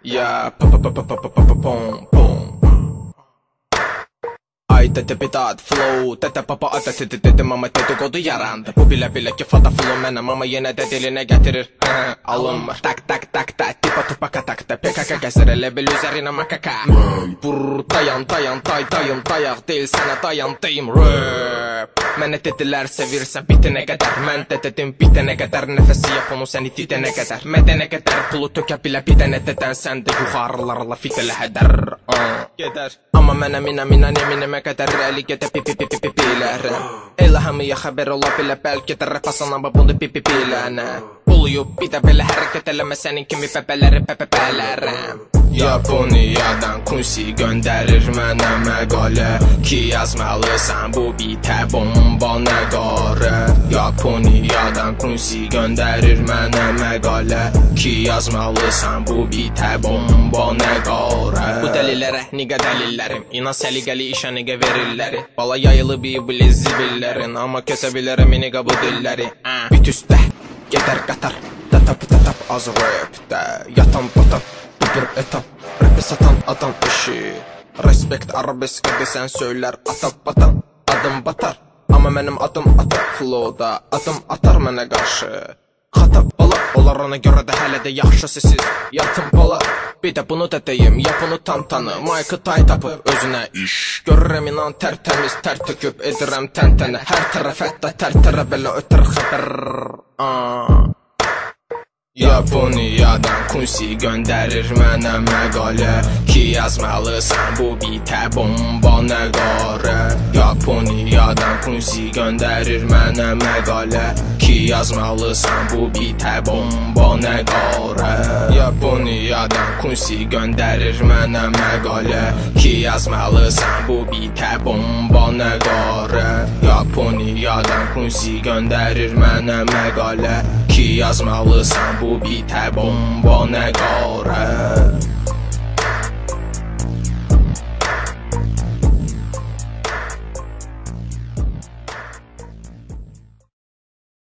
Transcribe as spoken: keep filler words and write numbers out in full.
Ya pa pa pa pa pa pa pa pa pom pom. Ay tete pitat flow tete papa ata tete tete mama dedikodu yarandı. Bu bile bile ki fata flow mənəm ama yenə də dilinə gətirir alınmır. Tak tak tak tak tipa tupaka takta P K K gəzir elə bil üzərinə makaka. Vur dayan dayan day dayım dayaq deyil sənə dayandayım rap. Mənə dedilər sevirsən bitənə qədər. Mən də dedim bitənə qədər. Nəfəsi yap onu səni didənə qədər. Mədənə qədər pulu tökə bilə bidənə dedən səndə yuxarılarla fitələ hədər gedər. Amma mənə minəm inan eminimə qədər əli gedə pi pi pi pi pi pilərəm. Elə hamıya xəbər ola bilə bəlkə də rap asan amma bunu pi pi pilənə. Oluyub bir də belə hərəkət eləmə sənin kimi bəbələri bəbəbələrəm. Yaponiyadan kunsi göndərir mənə məqalə ki yazmalısan bu bitə bomba nəqarə. Yaponiyadan kunsi göndərir mənə məqalə ki yazmalısan bu bitə bomba nəqarə. Bu dəlillərə niqə dəlillərim İnan səliqəli işə niqə verirləri. Bala yayılıb iblis zibillərin amma kəsə bilərəm niqə bu dilləri. Bit üstə gedər qatar tatap tatap az rapdə yatan batan bir etap rapi satan adam işi. Respekt arabesk desən söylər atap batan adım batar. Amma mənim adım atar flowda adım atar mənə qarşı. Xatap bala olar ona görə də hələ də yaxşı sesiz yatın bala. Bir də bunu da deyim yap onu tantanı. Mike'ı tay tapıb özünə iş görürəm inan tərtəmiz tər töküb edirəm təntənə. Hər tərəf hətta tər tərə belə ötür xəbər. Yaponiyadan kunsi göndərir mənə məqalə ki yazmalısan bu bitə bomba nəqarə. Yaponiyadan kunsi göndərir mənə məqalə ki yazmalısan bu bitə bomba nəqarə. Yaponiyadan kunsi göndərir mənə məqalə ki yazmalısan bu bitə bomba nəqarə. Yaponiyadan kunsi göndərir mənə məqalə ki yazmalısan bu bitə bomba nəqarə.